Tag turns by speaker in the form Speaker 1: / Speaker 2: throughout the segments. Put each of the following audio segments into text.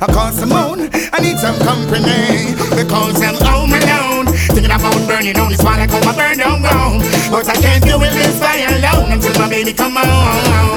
Speaker 1: across the moon. I need some company because I'm home alone. Thinking about burning on this while I come and burn down ground. But I can't do it this fire alone until my baby come home.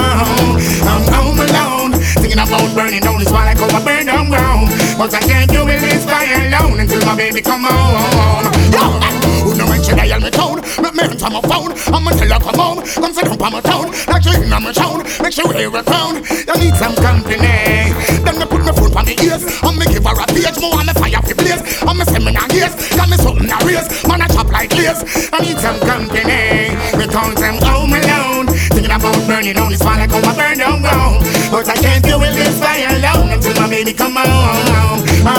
Speaker 1: I'm home alone. Thinking about burning on this while I come and burn down ground. But I can't do it this fire alone until my baby come home. Who know when she dial me tone? Make me answer my phone. I'ma tell her come home. Come sit up on my town. Like she in on my town. Make sure wear a crown. You need some company. Then me put my foot on my ears. And me give her a page. More on the fire fi blaze. And me seminar gears. Got me something to raise. Man I chop like lace. I need some company. Because I'm home alone. Thinking about burning on this fire like how I burn down ground. But I can't do it this fire alone until my baby come home.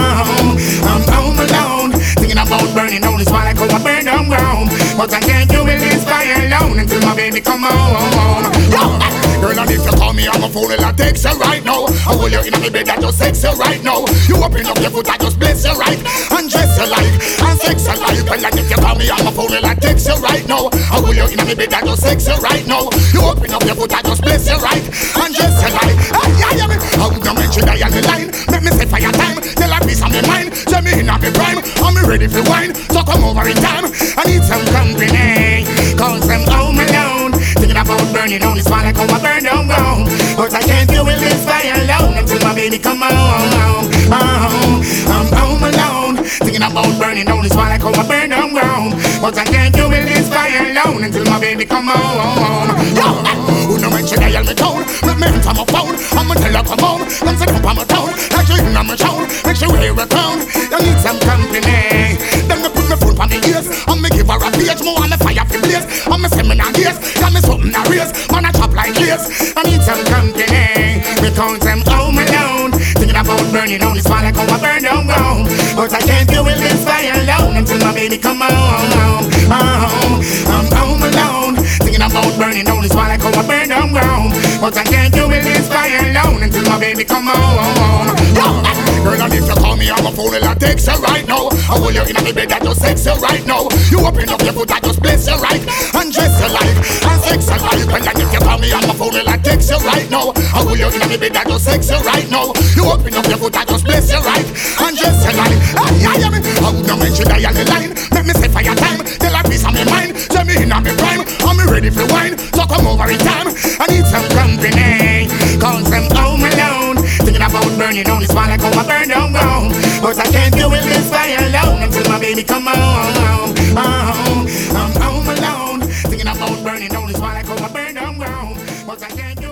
Speaker 1: I'm home alone. Thinking about burning on this fire like how I burn down ground. But I can't do it this fire alone until my baby come home. Girl, and if you call me on my phone, I'll text you right now. I will you in my bed, I just sex you right now. You open up your foot, I just bless you right. And dress you like, and sex you like. Well, and if you call me on my phone, I'll text you right now. I will you in my bed, I just sex you right now. You open up your foot, I just bless you right. And dress you like, how would you mention I on the line? Make me say for your time, tell a piece of my mind. Tell me in a big prime, I'm ready for wine. So come over in time, I need some company. Cause I'm home alone. Thinking about burning on this fire like how I burn down ground. But I can't do it this fire alone until my baby come home. I'm home alone. Thinking about burning on this fire like how I burn down ground. But I can't do it this fire alone until my baby come home. Who know when she dial me tone? Make me answer my phone. I'ma tell her come home. Come sit up on my town. Like she in on my town. Make sure wear a crown. You need some company. Then me put my foot on my ears. And me give her a page. More on the fire fi blaze. And me seminar gears. Got me something to raise. Man I chop like lace. I need some company. Because I'm home alone. Thinking about burning on this fire like how I burn down ground. But I can't do it this fire alone until my baby come home. I'm home alone. Thinking about burning on this fire like how I burn down ground. But I can't do it this fire alone until my baby come home. Girl, and if you call me on my phone, I'll text you right now. I will you in my bed, I just sex you right now. You open up your foot, I just bless you right. And dress you like, and sex you like. Well, and if you call me on my phone, I'll text you right now. I will you in my bed, I just sex you right now. You open up your foot, I just bless you right. And dress you like, how would you mention I on the line? Make me say for your time, tell a piece of my mind. Tell me in on my prime, I'm ready for wine. So come over in time, I need some company. Cause I'm home alone. Thinking about burning on this fire like how I burn down ground. But I can't do it this fire alone until my baby come home. I'm home alone. Thinking about burning on this fire like how I burn down ground. But I can't do